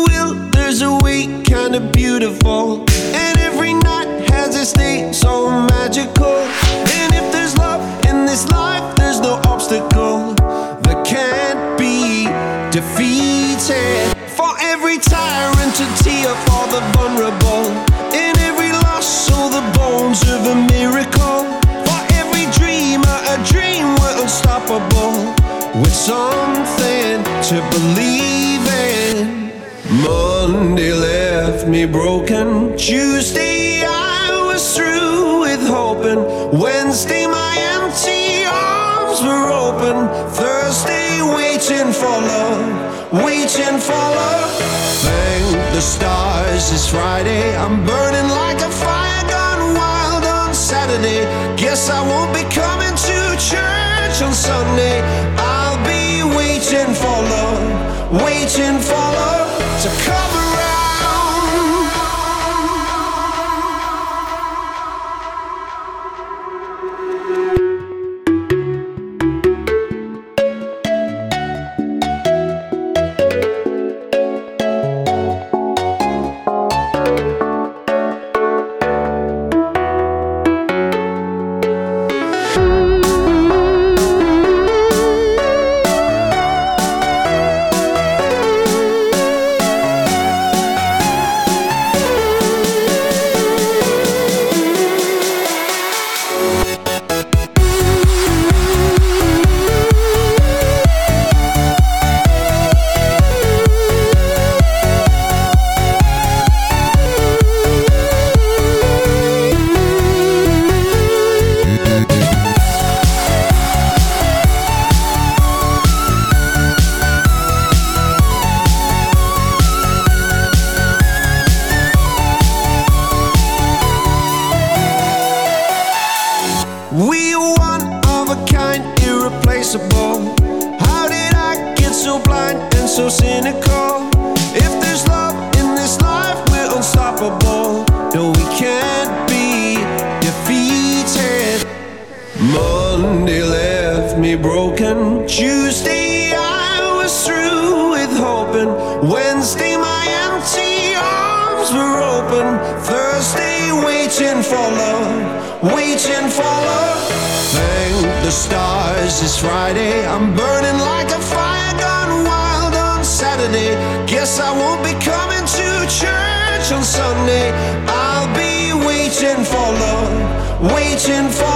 will, there's a way, kinda beautiful. And every night has its day, so magical. And if there's love in this life, there's no obstacle that can't be defeated. For every tyrant, a tear for the vulnerable. In every loss, so the bones of a miracle. For every dreamer, a dream, we're unstoppable. With something to believe in. Monday left me broken. Tuesday I was through with hoping. Wednesday my empty arms were open. Thursday waiting for love, waiting for love. Thank the stars it's Friday. I'm burning like a fire gone wild on Saturday. Guess I won't be coming to church on Sunday. I'll be waiting for love, waiting for love to come around. We are one of a kind, irreplaceable. How did I get so blind and so cynical? If there's love in this life, we're unstoppable. No, we can't be defeated. Monday left me broken. Tuesday I was through with hoping. Wednesday my empty arms were open. Thursday waiting for love, waiting for love. Thank the stars it's Friday. I'm burning like a fire gone wild on Saturday. Guess I won't be coming to church on Sunday. I'll be waiting for love, waiting for